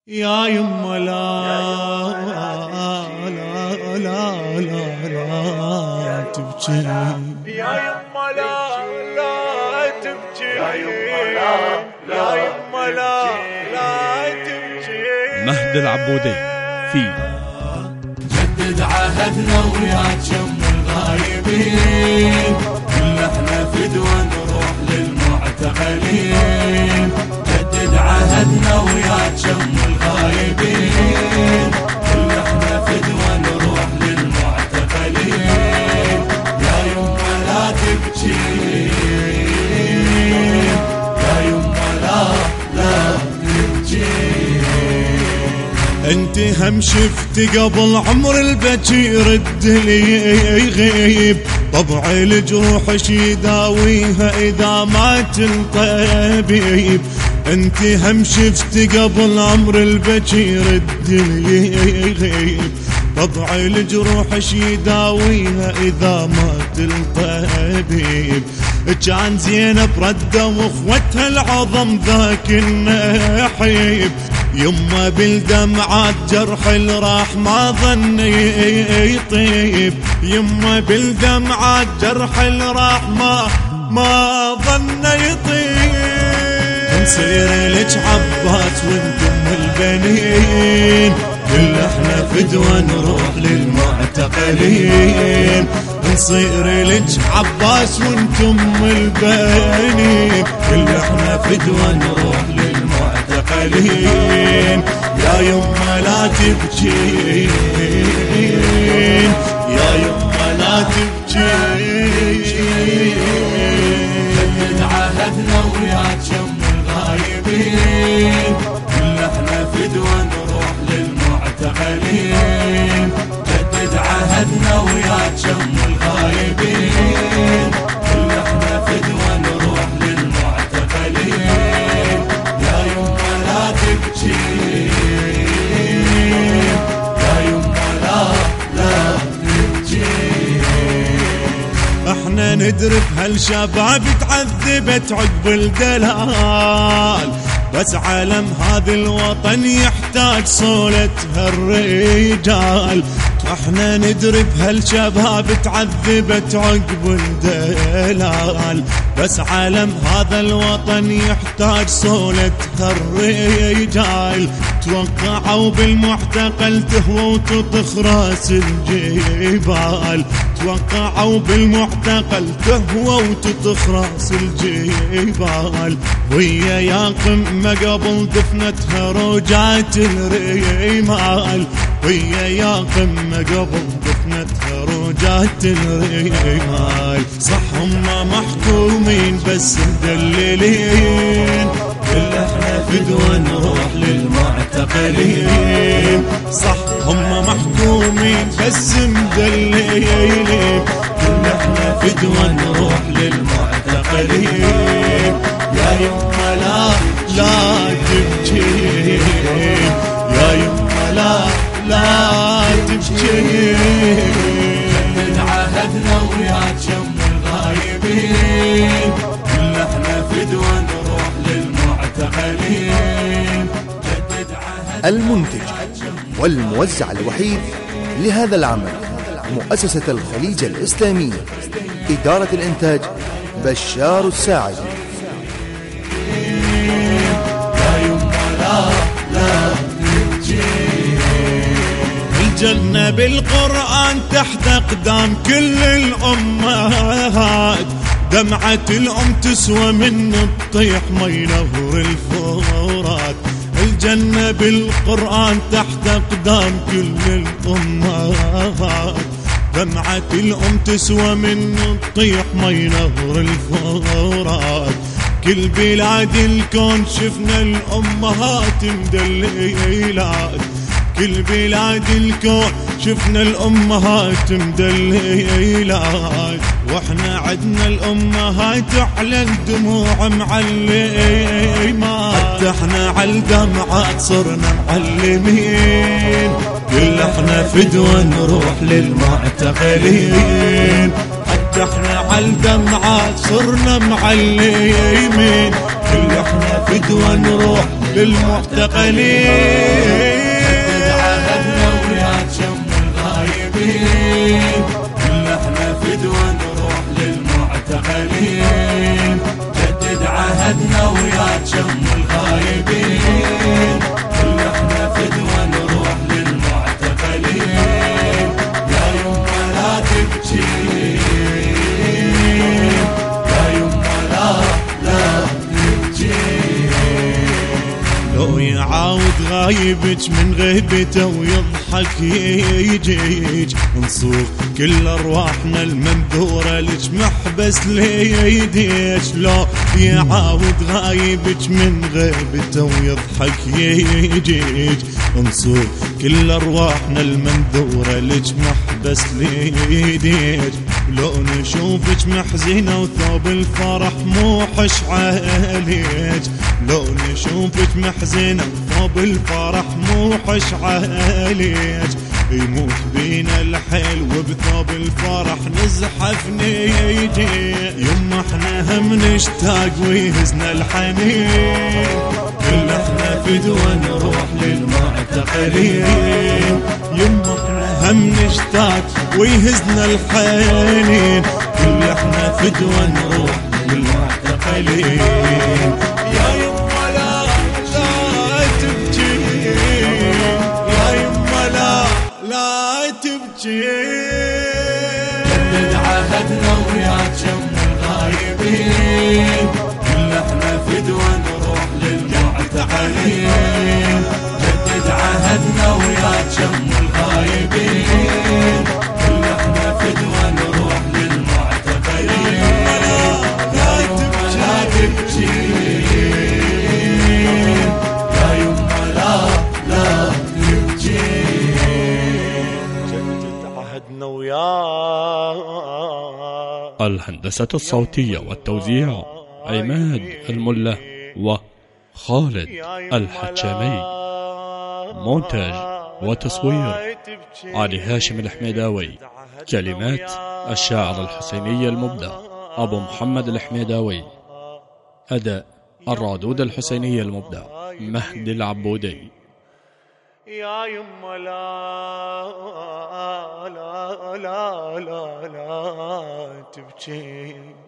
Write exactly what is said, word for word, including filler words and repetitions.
يا يما لا لا لا لا لا تبكي، يا يما لا لا تبكي، يا يما لا لا لا تبكي. مهد العبودي في جدد عهدنا ويا شم الغايبين، كل احنا فدوى نروح للمعتقلين. جدد عهدنا ويا شم الغايبين، كل احنا فدوى نروح للمعتقلين. يا يما لا تبكي، يا يما لا لا تبكي. انت هم شفت قبل عمر البكي يرد لي يغيب، طبع الجروح شي يداويها اذا مات الطبيب. انت هم شفت قبل عمر البكي يرد لي يغيب، طبع الجروح شي يداويها اذا مات الطبيب. كان زينب ردة واخوتها العظم ذاك النحيب، يما بالدمعات جرح الراح ما ظن يطيب. يما بالدمعات جرح الراح ما ما ظن يطيب. نصير لك عباس وانتم البنين، كل احنا فدوى نروح للمعتقلين. نصير لك عباس وانتم البنين، كل احنا فدوى نروح للمعتقلين. يا يما لا تبكين، يا يما لا تبكين. جدد عهدنا ويا شم الغايبين، كل احنا فدوى نروح للمعتقلين. جدد عهدنا ويا شم الغايبين، كل احنا فدوى نروح للمعتقلين. يا يما لا تبكين، يا يما لا لا تبكين. احنا ندري بهالشباب تعذبت عقب الدلال، بس علم هذا الوطن يحتاج صولتها الرجال. احنا ندري بهالشباب تعذبت عقب الدلال، بس علم هذا الوطن يحتاج صولتها الرجال. توقعوا بالمعتقل تهوى وتطخ راس الجبال، توقعوا بالمعتقل تهوى وتطخ راس الجبال. ويا يا قمة قبل دفنتها روجات الرمال، ويا يا قمة قبل دفنتها روجات الرمال. صح هم محكومين بس مدللين، كل احنا فدوى نروح للمعتقلين. صح هم محكومين بس مدللين، كل احنا فدوى نروح للمعتقلين. يا يما لا لا تبكي، يا يما لا لا تبكي. جدد عهدنا ويا شم الغايبين، كل احنا فدوى نروح للمعتقلين. جدد عهدنا. المنتج والموزع الوحيد لهذا العمل مؤسسة الخليج الإسلامية، إدارة الإنتاج بشار الساعدي. الجنة بالقرآن تحت أقدام كل الأمهات، دمعة الأم تسوى من الطيح مي نهر الفرات. الجنة بالقرآن تحت أقدام كل الأمهات، دمعة الأم تسوى من الطيح مي نهر الفرات. كل بلاد الكون شفنا الأمهات مدللات، كل بلاد الكون شفنا الأمهات مدللات. واحنا عدنا الأمهات على الدموع معلمات، حتى احنا على الدمعات صرنا معلمين. كل احنا فدوى نروح للمعتقلين، حتى احنا على الدمعات صرنا معلمين. كل احنا فدوى نروح للمعتقلين. فدوى نروح للمعتقلين، جدد عهدنا ويا شم الغايبين، كل احنا فدوى نروح للمعتقلين، يا يما لا تبكين، يا يما لا لا تبكين. لو يعاود غايبك من غيبته ويضحك يجيج، نصوف كل ارواحنا المنذوره لك محبس ليديك. لو يعاود غايبك من غيبته ويضحك يجيج، نصوف كل ارواحنا المنذوره لك محبس ليديك. لو نشوفك محزنه وثوب الفرح موحش عليك، لو نشوفك محزنه وثوب الفرح موحش عليك، يموت بينا الحيل وبثوب الفرح نزحف نيجي. يما احنا هم نشتاق ويهزنا الحنين، كل احنا فدوى نروح للمعتقلين، يما احنا هم نشتاق ويهزنا الحنين، كل احنا فدوى نروح للمعتقلين. يا يما لا لا تبكي، يا يما لا لا تبكي، جدد عهدنا ويا شم الغايبين، كل احنا فدوى نروح للمعتقلين، جدد عهدنا ويا شم الغايبين، كل احنا فدوى نروح للمعتقلين. لا تبكي لا تبكي، يا يما لا لا تبكي، جدد عهدنا وياه. الهندسة الصوتية والتوزيع عماد الملا وخالد الحجامي. مونتاج وتصوير علي هاشم الحميداوي. كلمات الشاعر الحسيني المبدع أبو محمد الحميداوي. أداء الرادود الحسيني المبدع مهدي العبودي. يا يما لا لا لا لا لا تبكي.